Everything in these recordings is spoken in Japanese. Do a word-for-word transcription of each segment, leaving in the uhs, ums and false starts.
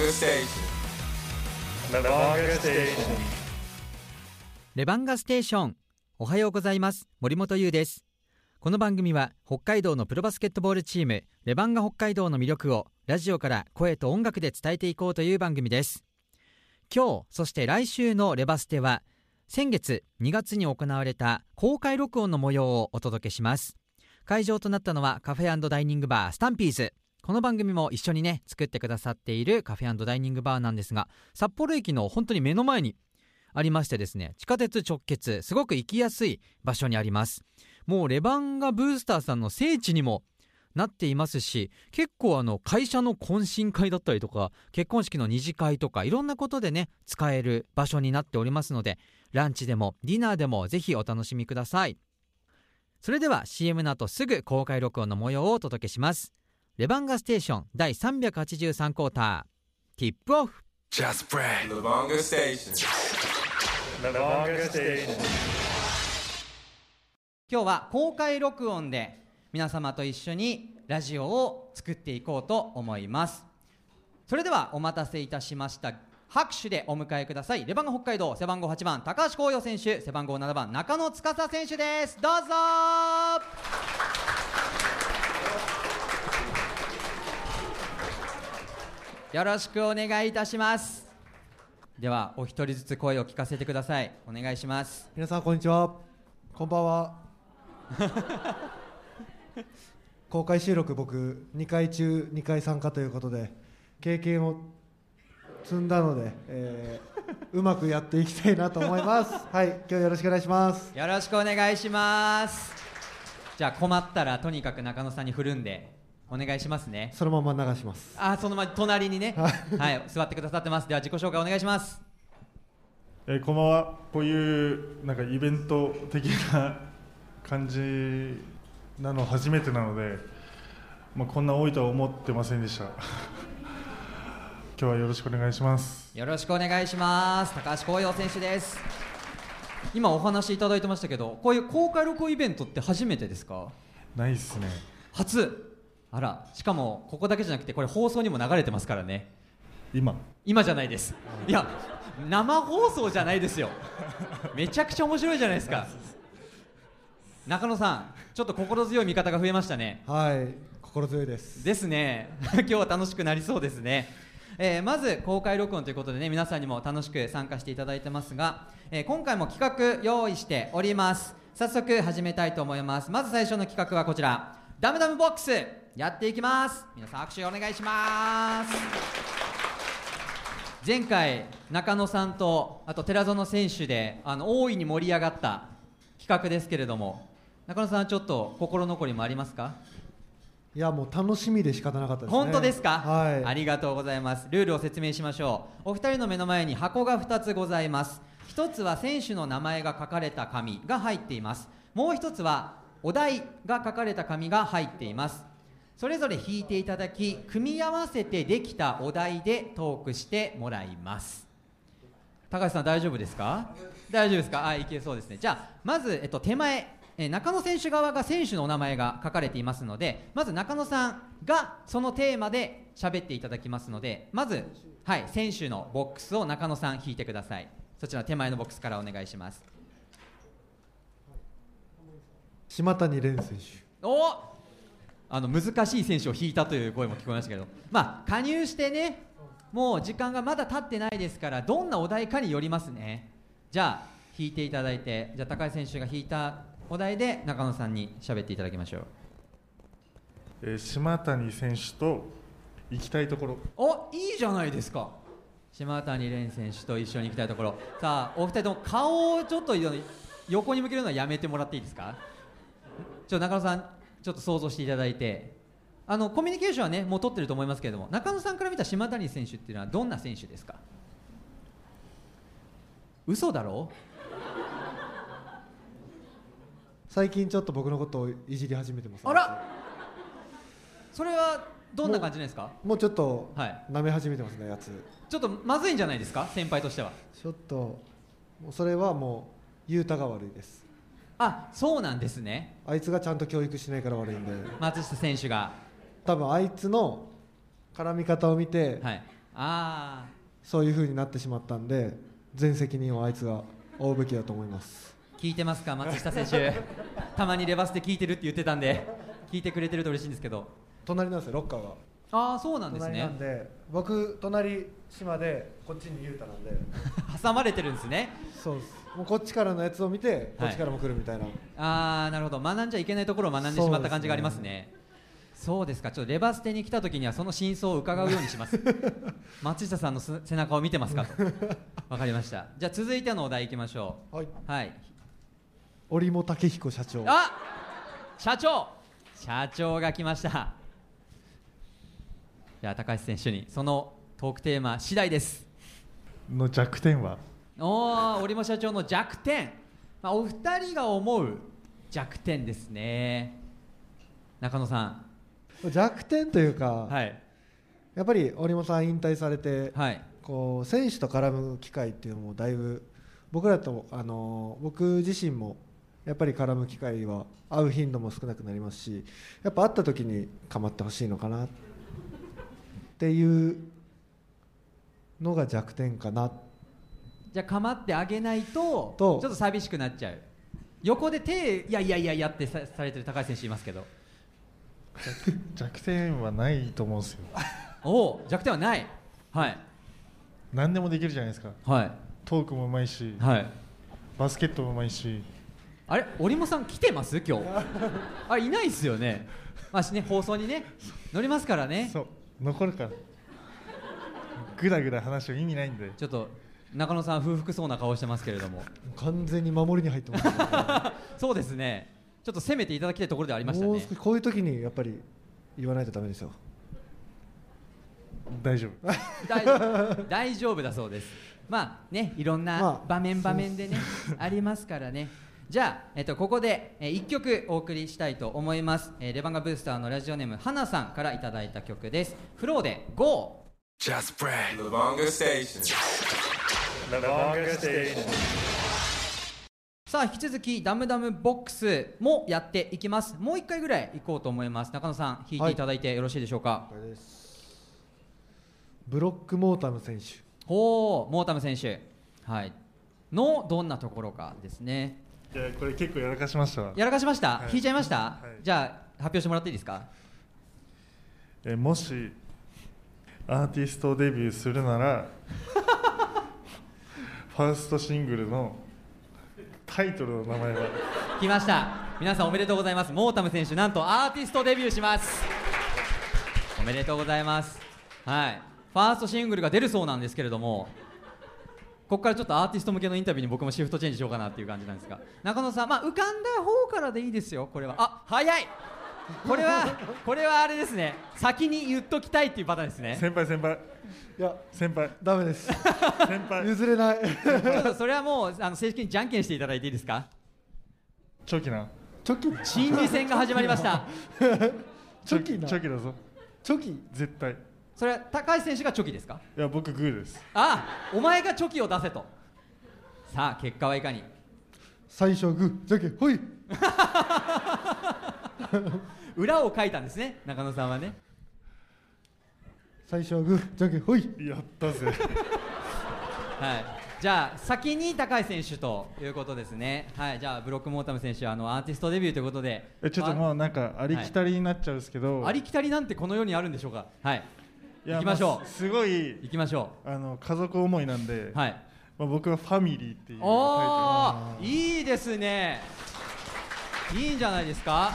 Levanga Station. Levanga Station. レバンガステーション。おはようございます。森本優です。この番組は北海道のプロバスケットボールチームレバンガ北海道の魅力をラジオから声と音楽で伝えていこうという番組です。今日そして来週のレバステは先月にがつに行われた公開録音の模様をお届けします。会場となったのはカフェ&ダイニングバースタンピーズ。この番組も一緒にね作ってくださっているカフェ&ダイニングバーなんですが、札幌駅の本当に目の前にありましてですね、地下鉄直結、すごく行きやすい場所にあります。もうレバンガブースターさんの聖地にもなっていますし、結構あの会社の懇親会だったりとか結婚式の二次会とかいろんなことでね使える場所になっておりますので、ランチでもディナーでもぜひお楽しみください。それでは シーエム の後すぐ公開録音の模様をお届けします。レバンガステーションだいさんびゃくはちじゅうさんクォーターティップオフ。 Just pray. Levanga Station. Levanga Station. 今日は公開録音で皆様と一緒にラジオを作っていこうと思います。それではお待たせいたしました。拍手でお迎えください。レバンガ北海道背番号はちばん高橋光陽選手、背番号ななばん中野司選手です。どうぞ。よろしくお願いいたします。ではお一人ずつ声を聞かせてください。お願いします。 皆さんこんにちは、こんばんは。公開収録僕にかい中にかい参加ということで経験を積んだので、えー、うまくやっていきたいなと思います。はい、今日よろしくお願いします。 よろしくお願いします。じゃあ困ったらとにかく中野さんに振るんでお願いしますね。 そのまま流します。 あ、そのまま隣にねはい、座ってくださってます。では自己紹介お願いします。 えー、こんばんは。こういうなんかイベント的な感じなの初めてなので、まあ、こんな多いとは思ってませんでした。今日はよろしくお願いします。 よろしくお願いします。高橋光陽選手です。今お話いただいてましたけど、こういう公開録音イベントって初めてですか？ ないっすね。 初。あら、しかもここだけじゃなくてこれ放送にも流れてますからね。 今今じゃないです。いや生放送じゃないですよ。めちゃくちゃ面白いじゃないですか。中野さん、ちょっと心強い味方が増えましたね。 はい、心強いですですね。今日は楽しくなりそうですね。えー、まず公開録音ということでね、皆さんにも楽しく参加していただいてますが、えー、今回も企画用意しております。早速始めたいと思います。まず最初の企画はこちら、ダムダムボックスやっていきます。皆さん拍手お願いします。前回中野さんとあと寺園選手であの大いに盛り上がった企画ですけれども、中野さんちょっと心残りもありますか？ いやもう楽しみで仕方なかったですね。 本当ですか？ はい、 ありがとうございます。ルールを説明しましょう。お二人の目の前に箱がふたつございます。ひとつは選手の名前が書かれた紙が入っています。もうひとつはお題が書かれた紙が入っています。それぞれ引いていただき、組み合わせてできたお題でトークしてもらいます。高橋さん大丈夫ですか？大丈夫ですか？あ、いけそうですね。じゃあまず、えっと、手前え中野選手側が選手のお名前が書かれていますので、まず中野さんがそのテーマで喋っていただきますので、まず、はい、選手のボックスを中野さん引いてください。そちら手前のボックスからお願いします。 島谷蓮選手。 おあの難しい選手を引いたという声も聞こえましたけど、まあ加入してねもう時間がまだ経ってないですから、どんなお題かによりますね。じゃあ引いていただいて、じゃあ高橋選手が引いたお題で中野さんに喋っていただきましょう。 えー、島谷選手と行きたいところ。 お、いいじゃないですか。島谷蓮選手と一緒に行きたいところ。さあお二人とも顔をちょっと横に向けるのはやめてもらっていいですか？ちょっと中野さんちょっと想像していただいて、あのコミュニケーションはねもう取ってると思いますけれども、中野さんから見た島谷選手っていうのはどんな選手ですか？嘘だろ？ 最近ちょっと僕のことをいじり始めてます、ね、 あら、それはどんな感じなんですか？ もう、もうちょっとはい舐め始めてますね、やつ。 ちょっとまずいんじゃないですか、先輩としては。 ちょっともうそれはもう雄太が悪いです。 あ、そうなんですね。 あいつがちゃんと教育しないから悪いんで、 松下選手が、 多分あいつの絡み方を見て、 はい、 あそういう風になってしまったんで、全責任をあいつが負うべきだと思います。 聞いてますか、松下選手たまにレバスで聞いてるって言ってたんで、聞いてくれてると嬉しいんですけど。 隣なんですよ、ロッカーが。 ああ、そうなんです隣ね。 なんで、僕隣島でこっちに雄太なんで挟まれてるんですね。 そうです。もうこっちからのやつを見てこっちからも来るみたいな、 ああ、なるほど。学んじゃいけないところを学んでしまった感じがありますね。そうですか。ちょっとレバステに来た時にはその真相を伺うようにします松下さんのす背中を見てますかとわかりました。じゃあ続いてのお題いきましょう。 はい、 はい、 折茂武彦社長。 あ、社長社長が来ました。じゃあ高橋選手にそのトークテーマ次第ですの弱点は。 おー、折茂社長の弱点、まあ、お二人が思う弱点ですね。中野さん。 弱点というか、 はい、 やっぱり折茂さん引退されて、 はい、 こう選手と絡む機会っていうのもだいぶ僕らと、あのー、僕自身もやっぱり絡む機会は会う頻度も少なくなりますし、やっぱ会った時に構ってほしいのかなっていうのが弱点かな。 じゃあ構ってあげないととちょっと寂しくなっちゃう。横で手いやいやいやいやって さ, されてる高橋選手いますけど弱点はないと思うんですよおお、弱点はない。はい、 何でもできるじゃないですか。 はい、 トークもうまいし、 はい、 バスケットもうまいし。 あれ、折茂さん来てます今日あ、いないっすよね。まあね、放送にね乗りますからね。 そう、残るからぐだぐだ話は意味ないんで。 ちょっと中野さん不服そうな顔してますけれども完全に守りに入ってます、ね、 そうですね。ちょっと攻めていただきたいところではありましたね。 もう少しこういう時にやっぱり言わないとダメですよ。 大丈夫大丈夫大丈夫だそうです。まあね、いろんなまあ場面場面でね、ありますからね。じゃあ、えっと、ここで、えー、いっきょくお送りしたいと思います、えー、レバンガブースターのラジオネーム花さんからいただいた曲です。フローで ゴー。 Just pray. Lubanga Station. Lubanga Station. さあ引き続きダムダムボックスもやっていきます。もういっかいぐらい行こうと思います。中野さん弾いていただいてよろしいでしょうか。 これです。ブロックモータム選手。 ほう、モータム選手、はい、のどんなところかですね。 いや、これ結構やらかしましたわ。 やらかしました、 はい、 弾いちゃいました、 はい、 じゃあ発表してもらっていいですか。 えもしアーティストデビューするならファーストシングルのタイトルの名前は。 来ました。皆さんおめでとうございます。モータム選手なんとアーティストデビューします。おめでとうございます。はい、ファーストシングルが出るそうなんですけれども、ここからちょっとアーティスト向けのインタビューに僕もシフトチェンジしようかなっていう感じなんですが、中野さん、まあ、浮かんだ方からでいいですよ。これはあ、早い。これはこれはあれですね、先に言っときたいっていうパターンですね。 先輩先輩いや先輩ダメです。 先輩譲れない。 ちょっとそれはもうあの正式にじゃんけんしていただいていいですか。 チョキな。 チョキ。 心理戦が始まりましたチョキな。 チョキだぞ。 チョキ。 絶対。 それは高橋選手がチョキですか。 いや、僕グーです。 ああ、お前がチョキを出せと。さあ結果はいかに。 最初グーじゃんけんほい。 裏を書いたんですね、中野さんはね。 最初はグーじゃんけんほい。 やったぜ。 はい、じゃあ先に高橋選手ということですね。はい、じゃあブロックモータム選手、あのアーティストデビューということで、 えちょっともうなんかありきたりになっちゃうんですけど、 はい、ありきたりなんてこの世にあるんでしょうか。はい、 いや行きましょう。 あ、すごい行きましょあの家族思いなんで、 う。はい、 まあ、僕はファミリーっていうタイトル。 おー、いいですね。いいんじゃないですか。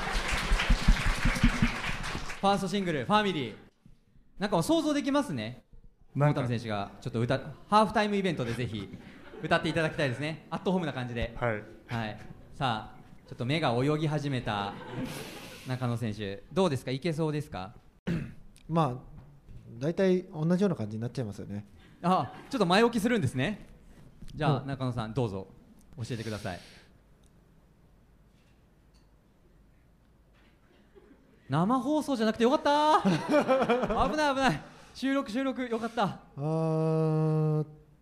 ファーストシングルファミリー、なんかもう想像できますね。モータム選手がちょっと歌ハーフタイムイベントでぜひ歌っていただきたいですね。アットホームな感じで。 はい、 はい、さあちょっと目が泳ぎ始めた中野選手、どうですか、いけそうですか。 まあ大体同じような感じになっちゃいますよね。 あ、ちょっと前置きするんですね。じゃあ、 うん、 中野さんどうぞ教えてください。生放送じゃなくてよかった危ない危ない、収録収録よかった。 あー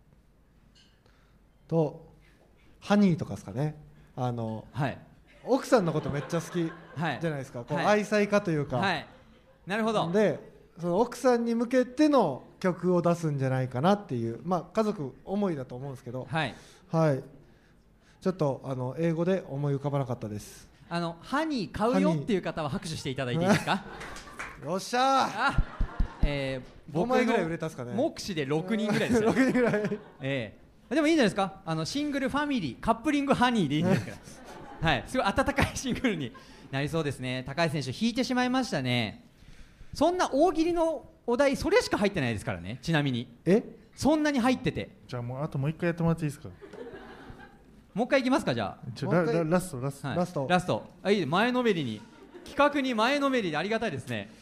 とハニーとかですかね。あの、 はい、 奥さんのことめっちゃ好きじゃないですか、はい、こう、 はい、 愛妻家というか、 はい、なるほど。 でその奥さんに向けての曲を出すんじゃないかなっていう、まあ、家族思いだと思うんですけど、 はい、 はい、ちょっとあの英語で思い浮かばなかったです。 あのハニー買うよっていう方は拍手していただいていいですかよっしゃー。 あ、えー、僕ごまいぐらい売れのたっすかね。 目視でろくにんぐらいですよ、ね、 ろくにんぐらい、 えー、でもいいんじゃないですか。あのシングルファミリーカップリングハニーでいいんじゃないですかはい、すごい温かいシングルになりそうですね。高橋選手引いてしまいましたね。そんな大喜利のお題それしか入ってないですからね。ちなみにえそんなに入ってて、 じゃあもうあともう一回やってもらっていいですか。 もう一回いきますか。じゃちょラララストラスト、 あ、はい、 ラストラスト、あ、いい、前のめりに、企画に前のめりでありがたいですね。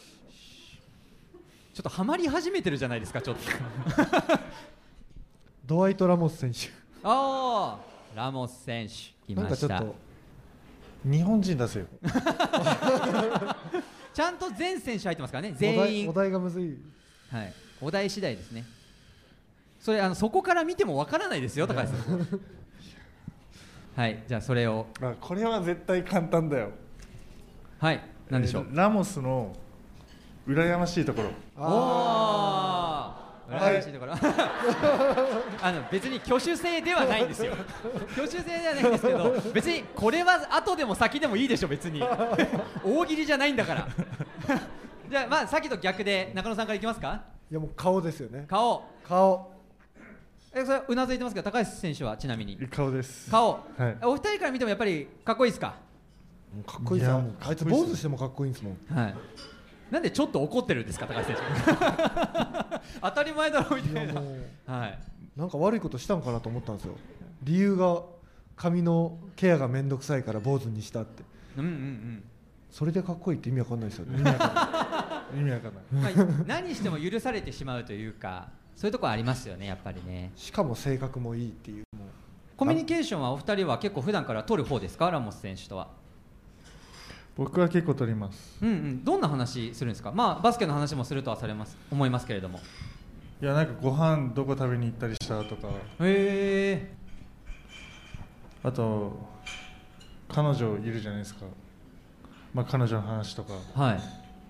ちょっとハマり始めてるじゃないですか。ちょっとドワイト・ラモス選手ああ、ラモス選手来なんました。 日本人出せよちゃんと全選手入ってますからね。 お全員題お題がむずい。 はい、お題次第ですね。それあのそこから見てもわからないですよ、高橋さんはい、じゃあそれを、 あ、これは絶対簡単だよ。 はい、なんでしょう。 えーラモスの羨ましいところ。 おお、羨ましいところ、あの別に挙手制ではないんですよ挙手制ではないんですけど、別にこれは後でも先でもいいでしょ、別に大喜利じゃないんだからじゃあまあさっきと逆で中野さんからいきますか。 いやもう顔ですよね。 顔、 顔え、それうなずいてますけど、高橋選手はちなみに顔です。 顔、 はい、 お二人から見てもやっぱりかっこいいですか。 もうかっこいいですよ。 いやもうあいつ坊主してもかっこいいんですもん。 はい、なんでちょっと怒ってるんですか、高橋選手当たり前だろみたいな。 いやもうはい、 なんか悪いことしたんかなと思ったんですよ。理由が髪のケアがめんどくさいから坊主にしたって。 うんうんうん、 それでかっこいいって意味わかんないですよね。 意味わかんない意味わかんないまあ、何しても許されてしまうというか、そういうところありますよね、やっぱりね。 しかも性格もいいっていう。もうコミュニケーションはお二人は結構普段から取る方ですか、ラモス選手とは。 僕は結構取ります。 うんうん、どんな話するんですか。まあバスケの話もするとはされます思いますけれども。 いや、なんかご飯どこ食べに行ったりしたとか、 へえ。 あと彼女いるじゃないですか、まあ、彼女の話とかはい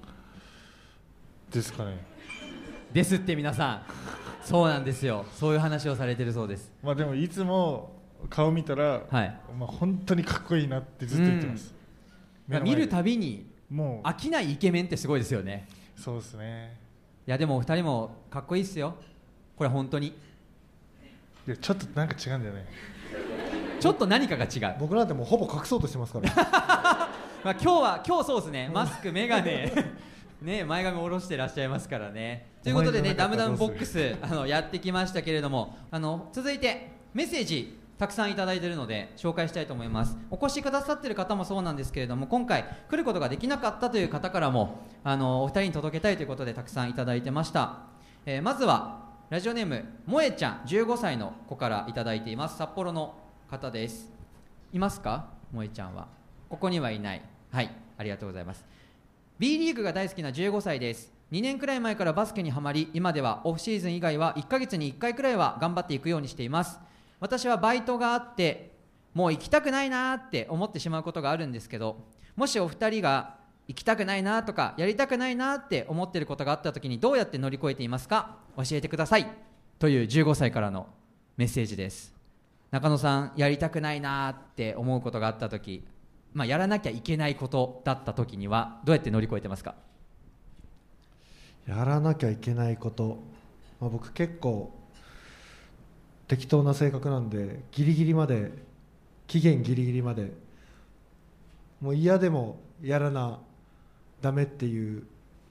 ですかね。 ですって皆さんそうなんですよ、そういう話をされてるそうです。 まあでもいつも顔見たら、 はいまあ、本当にかっこいいなってずっと言ってます、 うん、見るたびにもう飽きないイケメンってすごいですよね。 そうですね。 いやでもお二人もかっこいいっすよ、これ本当に。 いやちょっとなんか違うんだよね。 ちょっと何かが違う。 僕なんてもうほぼ隠そうとしてますからまあ今日は今日そうですね、マスク、メガネね、前髪下ろしてらっしゃいますからね。ということでね、ダムダムボックスあのやってきましたけれども、あの続いてメッセージたくさんいただいているので紹介したいと思います。お越しくださっている方もそうなんですけれども、今回来ることができなかったという方からもあのお二人に届けたいということでたくさんいただいてました。えー、まずはラジオネームもえちゃんじゅうごさいの子からいただいています。札幌の方です。いますか、もえちゃんは。ここにはいない。はい、ありがとうございます。 B リーグが大好きなじゅうごさいです。にねんくらい前からバスケにはまり、今ではオフシーズン以外はいっかげつにいっかいくらいは頑張っていくようにしています。私はバイトがあってもう行きたくないなって思ってしまうことがあるんですけど、もしお二人が行きたくないなとかやりたくないなって思っていることがあった時にどうやって乗り越えていますか、教えてくださいというじゅうごさいからのメッセージです。中野さん、やりたくないなって思うことがあった時、まあ、やらなきゃいけないことだった時にはどうやって乗り越えてますか。 やらなきゃいけないこと、まあ、僕結構適当な性格なんで、ギリギリまで期限ギリギリまでもう嫌でもやらなダメっていう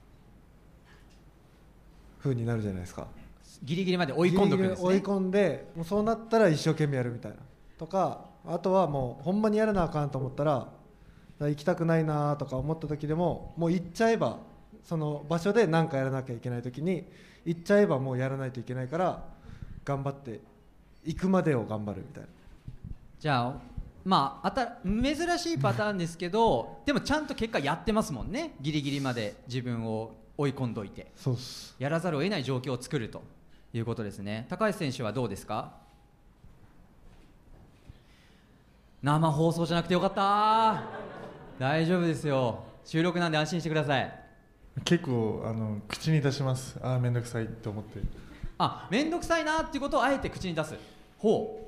風になるじゃないですか。 ギリギリまで追い込んどくんですね。 追い込んで、もうそうなったら一生懸命やるみたいなとか、あとはもうほんまにやらなあかんと思ったら行きたくないなとか思った時でももう行っちゃえば、その場所で何かやらなきゃいけない時に行っちゃえばもうやらないといけないから頑張って行くまでを頑張るみたいな。 じゃあまあ、あた珍しいパターンですけどでもちゃんと結果やってますもんね。ギリギリまで自分を追い込んどいて、 そうっす。 やらざるを得ない状況を作るということですね。高橋選手はどうですか。生放送じゃなくてよかった。大丈夫ですよ、収録なんで安心してください。 結構あの口に出します。ああめんどくさいと思って。 あ、めんどくさいなっていうことをあえて口に出す。ほ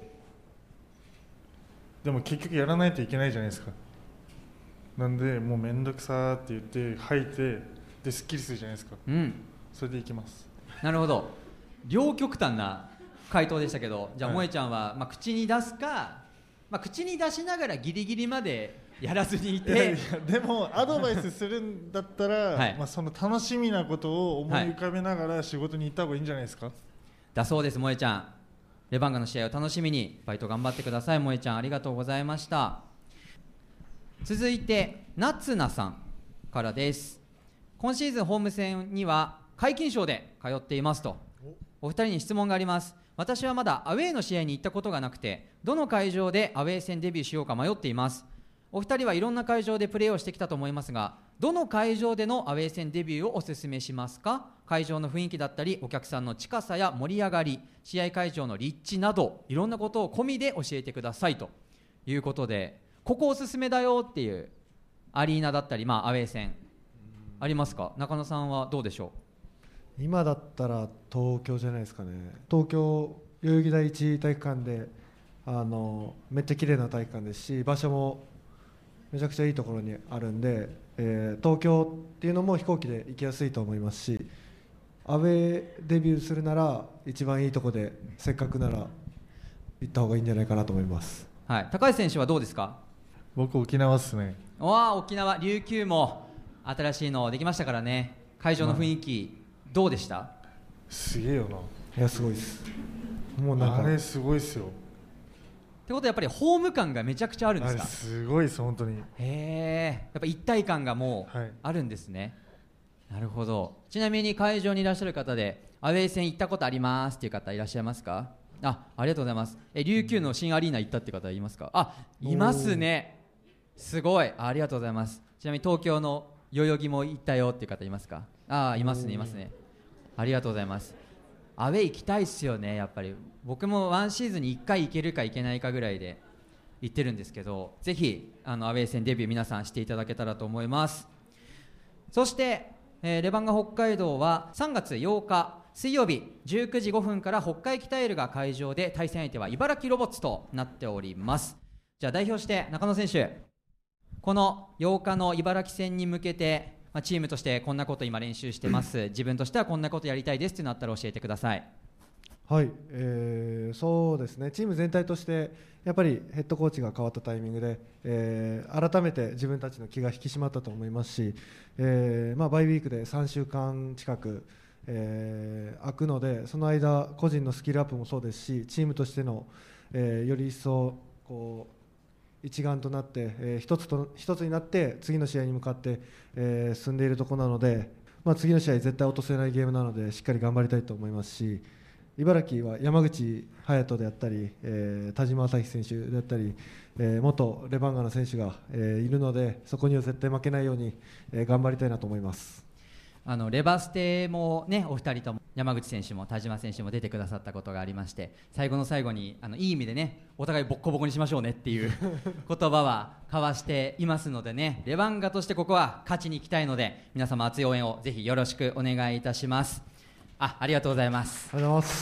う。でも結局やらないといけないじゃないですか。なんでもうめんどくさって言って吐いてですっきりするじゃないですか。 うん。 それでいきます。 なるほど。両極端な回答でしたけど、じゃあ、 はい、 萌ちゃんは、まあ、口に出すか、まあ、口に出しながらギリギリまでやらずにいて。 いやいやでもアドバイスするんだったら、はいまあ、その楽しみなことを思い浮かべながら仕事に行った方がいいんじゃないですか。はい、 だそうです。萌ちゃん、レバンガの試合を楽しみにバイト頑張ってください。萌ちゃんありがとうございました。続いて夏菜さんからです。今シーズンホーム戦には皆勤賞で通っていますと。お二人に質問があります。私はまだアウェーの試合に行ったことがなくて、どの会場でアウェー戦デビューしようか迷っています。お二人はいろんな会場でプレーをしてきたと思いますが、どの会場でのアウェー戦デビューをお勧めしますか。会場の雰囲気だったり、お客さんの近さや盛り上がり、試合会場の立地など、いろんなことを込みで教えてくださいということで、ここおすすめだよっていうアリーナだったり、まあ、アウェー戦ありますか。中野さんはどうでしょう。今だったら東京じゃないですかね。東京代々木第一体育館であのめっちゃ綺麗な体育館ですし、場所もめちゃくちゃいいところにあるんで、えー、東京っていうのも飛行機で行きやすいと思いますし、アウェーデビューするなら一番いいところでせっかくなら行った方がいいんじゃないかなと思います。 はい、高橋選手はどうですか。 僕沖縄ですね。 わあ、沖縄、琉球も新しいのできましたからね。会場の雰囲気、まあ、どうでした。 すげえよな。 いやすごいです。 もうなんかあれすごいですよ。 ってことはやっぱりホーム感がめちゃくちゃあるんですか。 あれすごいです本当に。 へえ、やっぱ一体感がもうあるんですね。はい、なるほど。ちなみに会場にいらっしゃる方でアウェー戦行ったことありますっていう方いらっしゃいますか。あ、ありがとうございます。え、琉球の新アリーナ行ったって方いますか。あ、いますね。すごい、ありがとうございます。ちなみに東京の代々木も行ったよっていう方いますか。あ、いますねいますね。ありがとうございます。アウェー行きたいっすよね。やっぱり僕もワンシーズンにいっかい行けるか行けないかぐらいで行ってるんですけど、ぜひあのアウェー戦デビュー皆さんしていただけたらと思います。そして、えー、レバンガ北海道はさんがつようか水曜日じゅうくじごふんから北海北エールが会場で、対戦相手は茨城ロボッツとなっております。じゃあ代表して中野選手、このようかの茨城戦に向けて、まあ、チームとしてこんなこと今練習してます、自分としてはこんなことやりたいですっていうのあったら教えてください。 はい、えー、そうですね。チーム全体としてやっぱりヘッドコーチが変わったタイミングで、えー、改めて自分たちの気が引き締まったと思いますし、えーまあ、バイウィークでさんしゅうかん近く、えー、空くので、その間個人のスキルアップもそうですし、チームとしての、えー、より一層こう一丸となって、えー、一つと一つになって次の試合に向かって、えー、進んでいるところなので、まあ、次の試合絶対落とせないゲームなのでしっかり頑張りたいと思いますし、茨城は山口隼人であったり、えー、田島朝日選手であったり、えー、元レバンガの選手が、えー、いるので、そこには絶対負けないように、えー、頑張りたいなと思います。 あのレバステもね、お二人とも山口選手も田島選手も出てくださったことがありまして、最後の最後にあのいい意味でね、お互いボッコボコにしましょうねっていう言葉は交わしていますのでね、レバンガとしてここは勝ちに行きたいので、皆様熱い応援をぜひよろしくお願いいたします。あ、ありがとうございます。 ありがとうございます。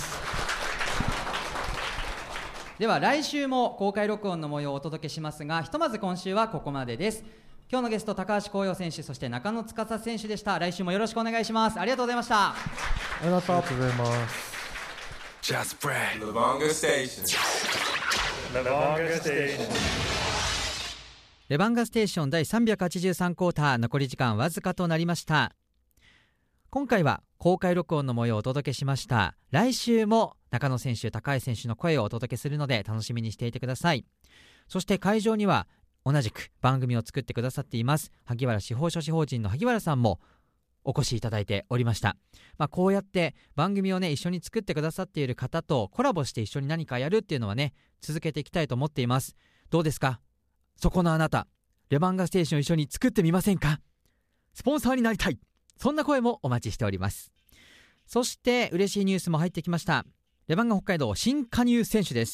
では来週も公開録音の模様をお届けしますが、ひとまず今週はここまでです。今日のゲスト高橋光陽選手、そして中野司選手でした。来週もよろしくお願いします。ありがとうございました。 ありがとうございます。 Just pray. Levanga Station. Levanga Station. レバンガステーション第さんびゃくはちじゅうさんクォーター、残り時間わずかとなりました。今回は公開録音の模様をお届けしました。来週も中野選手、高橋選手の声をお届けするので楽しみにしていてください。そして会場には同じく番組を作ってくださっています萩原司法書士法人の萩原さんもお越しいただいておりました。まあ、こうやって番組をね一緒に作ってくださっている方とコラボして一緒に何かやるっていうのはね、続けていきたいと思っています。どうですか、そこのあなた、レバンガステーション一緒に作ってみませんか。スポンサーになりたい、そんな声もお待ちしております。そして嬉しいニュースも入ってきました。レバンガ北海道新加入選手です。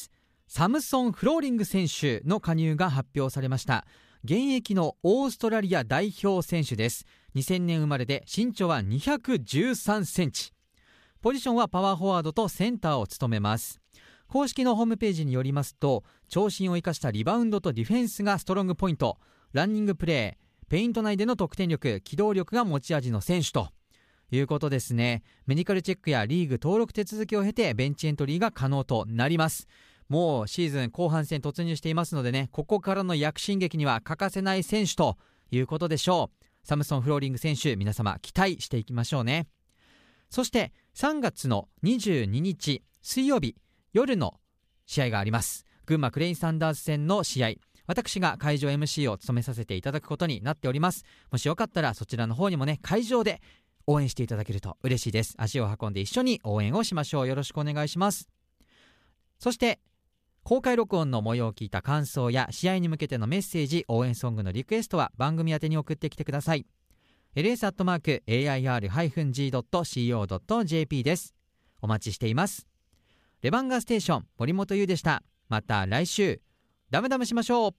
サムソン・フローリング選手の加入が発表されました。現役のオーストラリア代表選手です。にせんねん生まれで身長はにひゃくじゅうさんセンチ、ポジションはパワーフォワードとセンターを務めます。公式のホームページによりますと、長身を生かしたリバウンドとディフェンスがストロングポイント、ランニングプレー、ペイント内での得点力、機動力が持ち味の選手ということですね。メディカルチェックやリーグ登録手続きを経てベンチエントリーが可能となります。もうシーズン後半戦突入していますのでね、ここからの躍進劇には欠かせない選手ということでしょう。サムソン・フローリング選手、皆様期待していきましょうね。そしてさんがつのにじゅうににち水曜日夜の試合があります。群馬クレインサンダース戦の試合、私が会場 エムシー を務めさせていただくことになっております。もしよかったらそちらの方にもね、会場で応援していただけると嬉しいです。足を運んで一緒に応援をしましょう。よろしくお願いします。そして公開録音の模様を聞いた感想や試合に向けてのメッセージ、応援ソングのリクエストは番組宛てに送ってきてください。 エルエス アットマーク エーアイアール ジー ドット シーオー ドット ジェーピー です。お待ちしています。レバンガステーション、森本優でした。また来週ダムダムしましょう。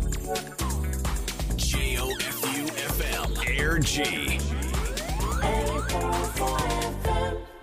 ジェイオーエフユーエフエム エーアールジー